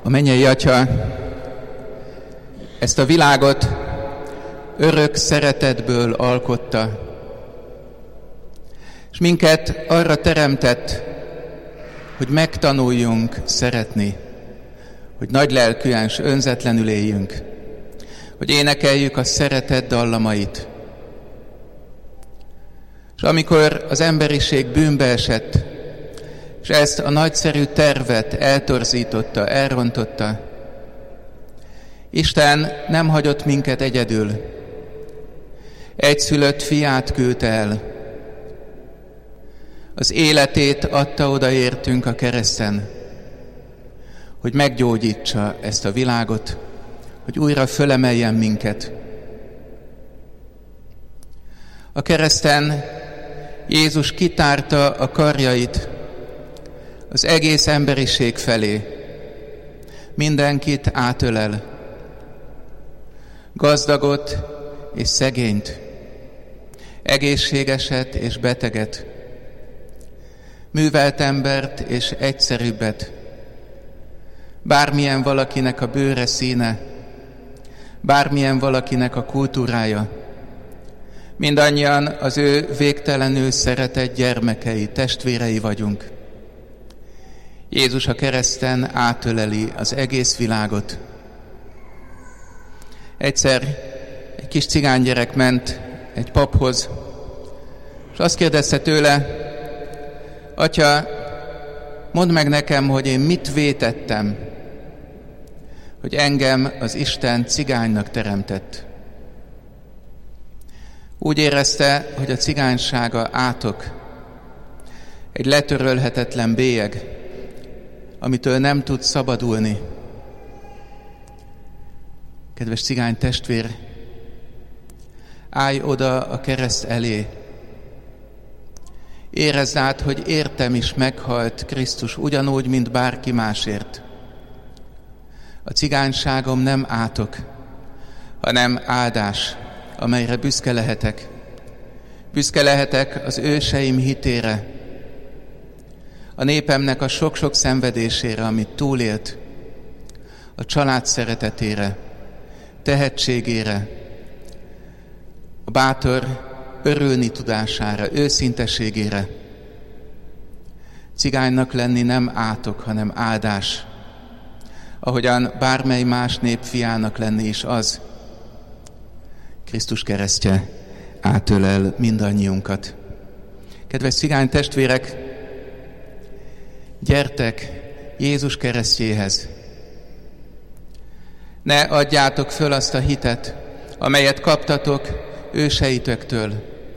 A mennyei Atya ezt a világot örök szeretetből alkotta, és minket arra teremtett, hogy megtanuljunk szeretni, hogy nagylelkűen és önzetlenül éljünk, hogy énekeljük a szeretet dallamait. És amikor az emberiség bűnbe esett, és ezt a nagyszerű tervet eltorzította, elrontotta, Isten nem hagyott minket egyedül. Egyszülött fiát küldte el. Az életét adta oda értünk a kereszten, hogy meggyógyítsa ezt a világot, hogy újra fölemeljen minket. A kereszten Jézus kitárta a karjait az egész emberiség felé. Mindenkit átölel. Gazdagot és szegényt, egészségeset és beteget, művelt embert és egyszerűbbet, bármilyen valakinek a bőre színe, bármilyen valakinek a kultúrája. Mindannyian az ő végtelenül szeretett gyermekei, testvérei vagyunk. Jézus a kereszten átöleli az egész világot. Egyszer egy kis cigánygyerek ment egy paphoz, és azt kérdezte tőle: Atya, mondd meg nekem, hogy én mit vétettem, hogy engem az Isten cigánynak teremtett. Úgy érezte, hogy a cigánysága átok, egy letörölhetetlen bélyeg, amitől nem tud szabadulni. Kedves cigány testvér, állj oda a kereszt elé. Érezd át, hogy értem is meghalt Krisztus, ugyanúgy, mint bárki másért. A cigányságom nem átok, hanem áldás, amelyre büszke lehetek. Büszke lehetek az őseim hitére, a népemnek a sok-sok szenvedésére, amit túlélt, a család szeretetére, tehetségére, a bátor örülni tudására, őszinteségére. Cigánynak lenni nem átok, hanem áldás, ahogyan bármely más nép fiának lenni is az. Krisztus keresztje átölel mindannyiunkat. Kedves cigány testvérek, gyertek Jézus keresztjéhez. Ne adjátok föl azt a hitet, amelyet kaptatok őseitoktól,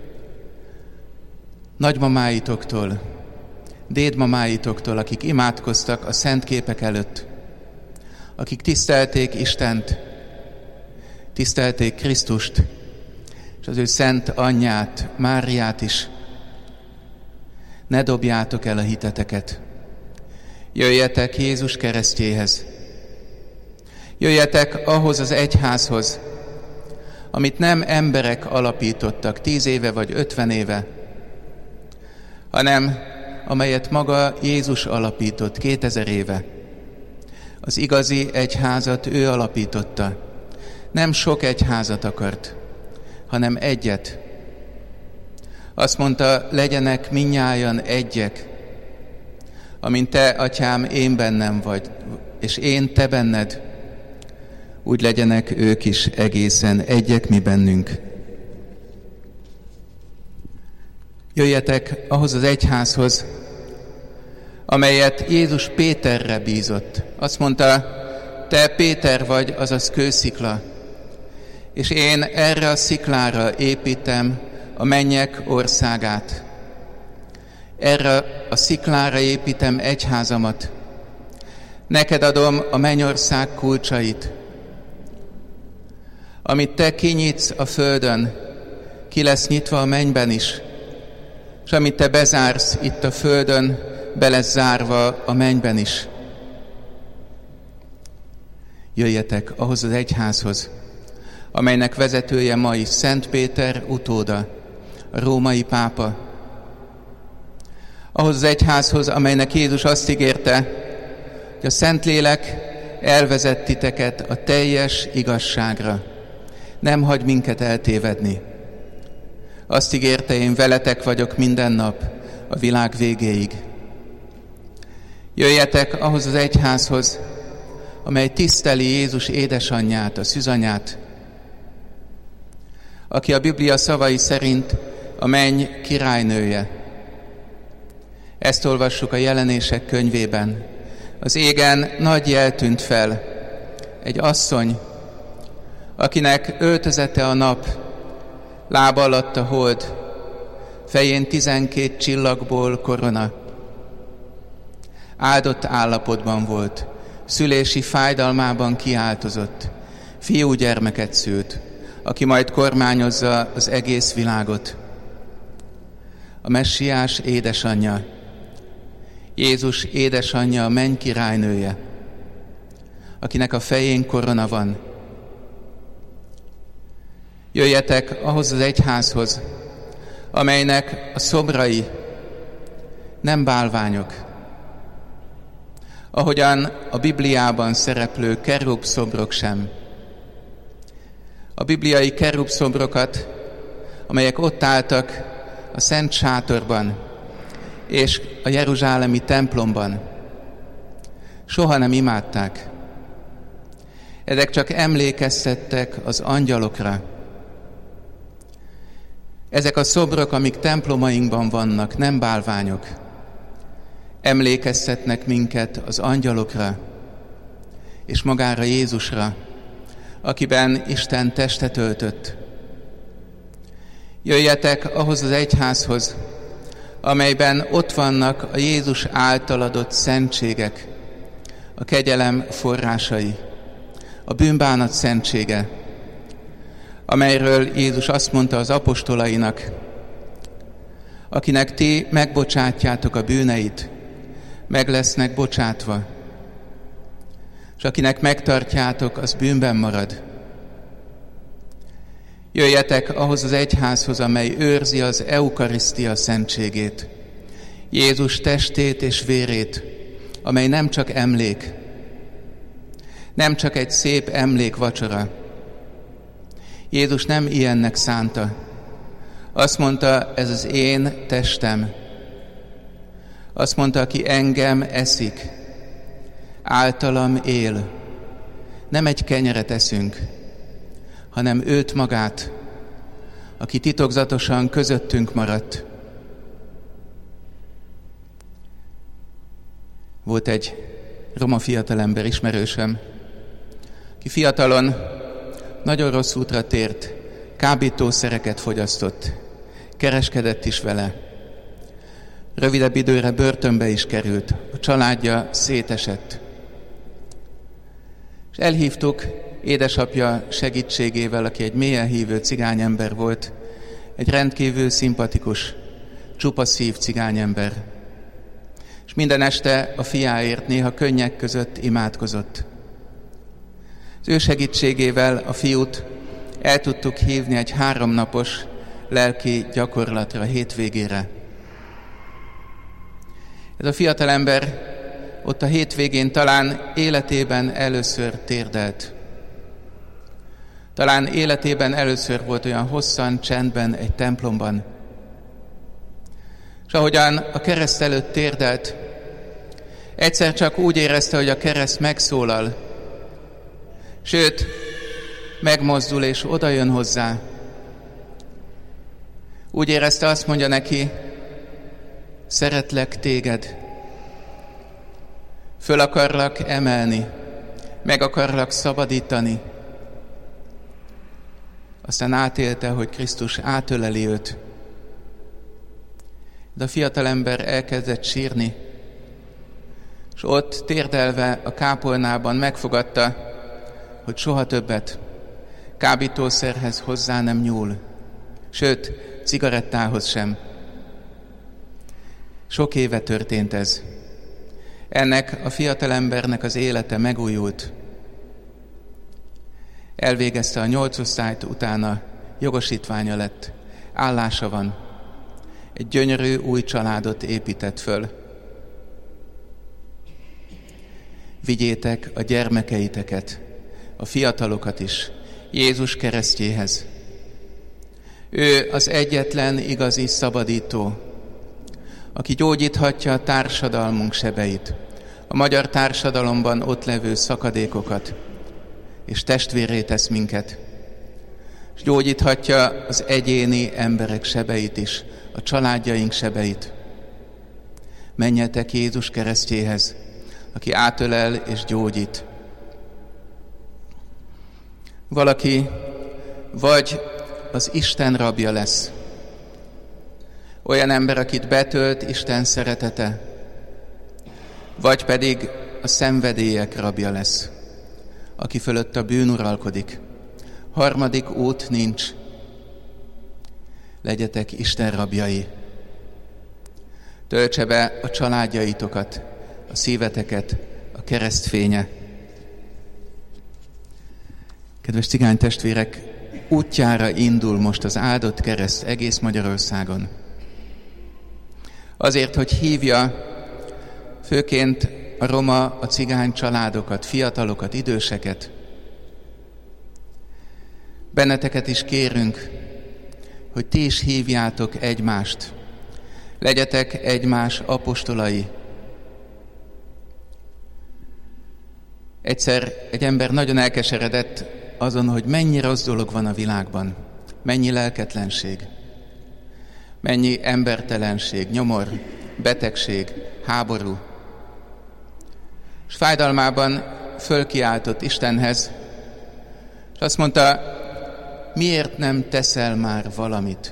nagymamáitoktól, dédmamáitoktól, akik imádkoztak a szent képek előtt, akik tisztelték Istent, tisztelték Krisztust, és az ő szent anyját, Máriát is. Ne dobjátok el a hiteteket. Jöjjetek Jézus keresztjéhez. Jöjjetek ahhoz az egyházhoz, amit nem emberek alapítottak 10 éve vagy 50 éve, hanem amelyet maga Jézus alapított 2000 éve. Az igazi egyházat ő alapította. Nem sok egyházat akart, hanem egyet. Azt mondta, legyenek mindnyájan egyek, amint te, Atyám, én bennem vagy, és én te benned, úgy legyenek ők is egészen egyek mi bennünk. Jöjjetek ahhoz az egyházhoz, amelyet Jézus Péterre bízott. Azt mondta, te Péter vagy, azaz kőszikla, és én erre a sziklára építem a mennyek országát. Erre a sziklára építem egyházamat. Neked adom a mennyország kulcsait. Amit te kinyitsz a földön, ki lesz nyitva a mennyben is, és amit te bezársz itt a földön, be lesz zárva a mennyben is. Jöjjetek ahhoz az egyházhoz, amelynek vezetője ma is Szent Péter utóda, a római pápa. Ahhoz az egyházhoz, amelynek Jézus azt ígérte, hogy a Szentlélek elvezet titeket a teljes igazságra. Nem hagy minket eltévedni. Azt ígérte, én veletek vagyok minden nap, a világ végéig. Jöjjetek ahhoz az egyházhoz, amely tiszteli Jézus édesanyját, a szűzanyát, aki a Biblia szavai szerint a menny királynője. Ezt olvassuk a Jelenések könyvében. Az égen nagy jel tűnt fel, egy asszony, akinek öltözete a nap, lába alatt a hold, fején 12 csillagból korona. Áldott állapotban volt, szülési fájdalmában kiáltozott, fiúgyermeket szült, aki majd kormányozza az egész világot. A messiás édesanyja, Jézus édesanyja, a menny királynője, akinek a fején korona van. Jöjjetek ahhoz az egyházhoz, amelynek a szobrai nem bálványok, ahogyan a Bibliában szereplő kerub szobrok sem. A bibliai kerub szobrokat, amelyek ott álltak a Szent Sátorban és a jeruzsálemi templomban, soha nem imádták. Ezek csak emlékeztettek az angyalokra. Ezek a szobrok, amik templomainkban vannak, nem bálványok, emlékeztetnek minket az angyalokra és magára Jézusra, akiben Isten testet öltött. Jöjjetek ahhoz az egyházhoz, amelyben ott vannak a Jézus által adott szentségek, a kegyelem forrásai, a bűnbánat szentsége, amelyről Jézus azt mondta az apostolainak, akinek ti megbocsátjátok a bűneit, meg lesznek bocsátva, és akinek megtartjátok, az bűnben marad. Jöjjetek ahhoz az egyházhoz, amely őrzi az eukarisztia szentségét, Jézus testét és vérét, amely nem csak emlék, nem csak egy szép emlékvacsora. Jézus nem ilyennek szánta. Azt mondta, ez az én testem. Azt mondta, aki engem eszik, általam él. Nem egy kenyeret eszünk, hanem őt magát, aki titokzatosan közöttünk maradt. Volt egy roma fiatalember, ismerősöm, ki fiatalon nagyon rossz útra tért, kábítószereket fogyasztott, kereskedett is vele. Rövidebb időre börtönbe is került, a családja szétesett. És elhívtuk édesapja segítségével, aki egy mélyen hívő cigányember volt, egy rendkívül szimpatikus, csupa szív cigányember. És minden este a fiáért néha könnyek között imádkozott. Az ő segítségével a fiút el tudtuk hívni egy 3 napos lelki gyakorlatra, hétvégére. Ez a fiatalember ott a hétvégén talán életében először térdelt. Talán életében először volt olyan hosszan csendben egy templomban. És ahogyan a kereszt előtt térdelt, egyszer csak úgy érezte, hogy a kereszt megszólal, sőt, megmozdul és oda jön hozzá. Úgy érezte, azt mondja neki, szeretlek téged, föl akarlak emelni, meg akarlak szabadítani. Aztán átélte, hogy Krisztus átöleli őt. De a fiatalember elkezdett sírni, és ott térdelve a kápolnában megfogadta, hogy soha többet kábítószerhez hozzá nem nyúl, sőt, cigarettához sem. Sok éve történt ez. Ennek a fiatalembernek az élete megújult. Elvégezte a 8 osztályt, utána jogosítványa lett, állása van. Egy gyönyörű új családot épített föl. vigyétek a gyermekeiteket, a fiatalokat is Jézus keresztjéhez. Ő az egyetlen igazi szabadító, aki gyógyíthatja a társadalmunk sebeit, a magyar társadalomban ott levő szakadékokat, és testvérré tesz minket, és gyógyíthatja az egyéni emberek sebeit is, a családjaink sebeit. Menjetek Jézus keresztjéhez, aki átölel és gyógyít. Valaki vagy az Isten rabja lesz, olyan ember, akit betölt Isten szeretete, vagy pedig a szenvedélyek rabja lesz, aki fölött a bűn uralkodik. Harmadik út nincs. Legyetek Isten rabjai. Töltse be a családjaitokat, a szíveteket a keresztfénye. Kedves cigány testvérek, útjára indul most az áldott kereszt egész Magyarországon. Azért, hogy hívja főként a roma, a cigány családokat, fiatalokat, időseket. Benneteket is kérünk, hogy ti is hívjátok egymást. Legyetek egymás apostolai. Egyszer egy ember nagyon elkeseredett azon, hogy mennyi rossz dolog van a világban, mennyi lelketlenség, mennyi embertelenség, nyomor, betegség, háború. És fájdalmában fölkiáltott Istenhez, és azt mondta, miért nem teszel már valamit?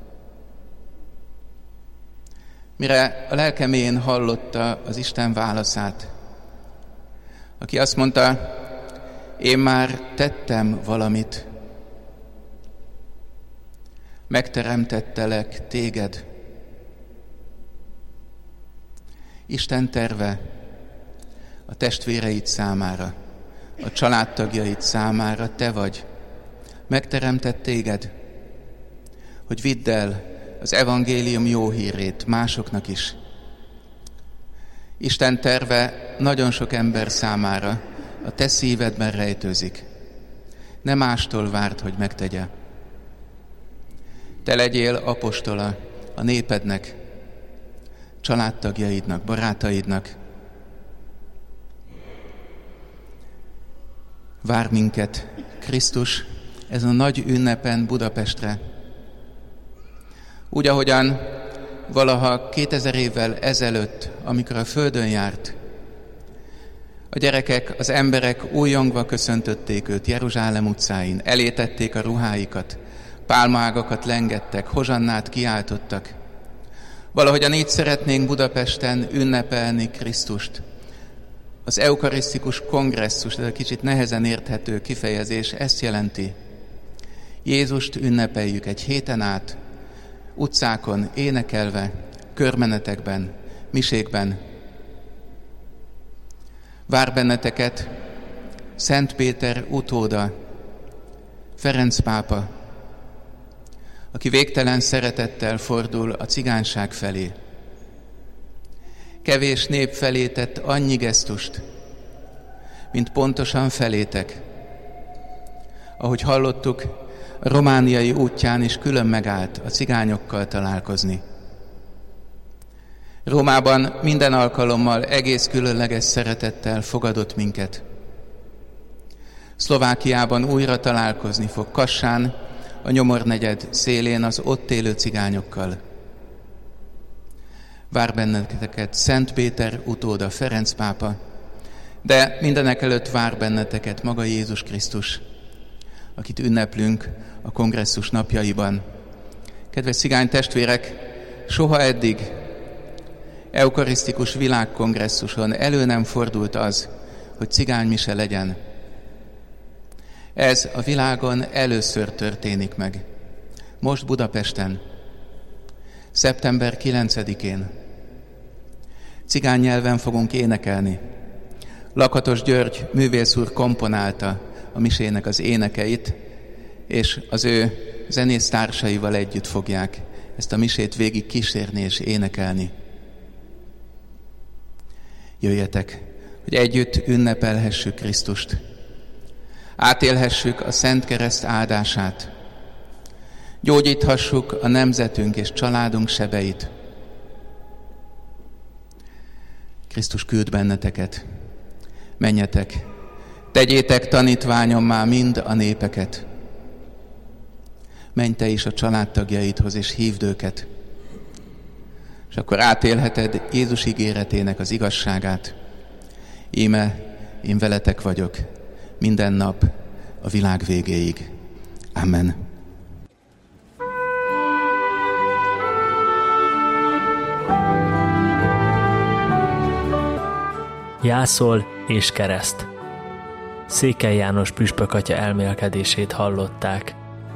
Mire a lelke mélyén hallotta az Isten válaszát, aki azt mondta, én már tettem valamit. Megteremtettelek téged. Isten terve a testvéreid számára, a családtagjaid számára te vagy. Megteremtett téged, hogy vidd el az evangélium jó hírét másoknak is. Isten terve nagyon sok ember számára a te szívedben rejtőzik. Ne mástól várd, hogy megtegye. Te legyél apostola a népednek, családtagjaidnak, barátaidnak. Vár minket Krisztus ezen a nagy ünnepen Budapestre. Úgy, ahogyan valaha 2000 évvel ezelőtt, amikor a földön járt, a gyerekek, az emberek újjongva köszöntötték őt Jeruzsálem utcáin, elétették a ruháikat, pálmaágakat lengettek, hozsannát kiáltottak. Valahogyan így szeretnénk Budapesten ünnepelni Krisztust. Az eukarisztikus kongresszus, ez a kicsit nehezen érthető kifejezés, ezt jelenti. Jézust ünnepeljük egy héten át, utcákon, énekelve, körmenetekben, misékben. Vár benneteket Szent Péter utóda, Ferenc pápa, aki végtelen szeretettel fordul a cigányság felé. Kevés nép felé tett annyi gesztust, mint pontosan felétek. Ahogy hallottuk, a romániai útján is külön megállt a cigányokkal találkozni. Rómában minden alkalommal egész különleges szeretettel fogadott minket. Szlovákiában újra találkozni fog Kassán, a Nyomornegyed szélén az ott élő cigányokkal. Vár benneteket Szent Péter utóda, Ferenc pápa, de mindenekelőtt vár benneteket maga Jézus Krisztus, akit ünneplünk a kongresszus napjaiban. Kedves cigány testvérek, soha eddig eukarisztikus világkongresszuson elő nem fordult az, hogy cigánymise legyen. Ez a világon először történik meg. Most Budapesten, szeptember 9-én. Cigány nyelven fogunk énekelni. Lakatos György művész úr komponálta a misének az énekeit, és az ő zenésztársaival együtt fogják ezt a misét végig kísérni és énekelni. Jöjjetek, hogy együtt ünnepelhessük Krisztust. Átélhessük a Szent Kereszt áldását. Gyógyíthassuk a nemzetünk és családunk sebeit. Krisztus küld benneteket. Menjetek, tegyétek tanítványommá mind a népeket. Menj te is a családtagjaidhoz, és hívd őket. És akkor átélheted Jézus ígéretének az igazságát. Íme, én veletek vagyok minden nap a világ végéig. Amen. Jászol és kereszt. Székely János püspök atya elmélkedését hallották.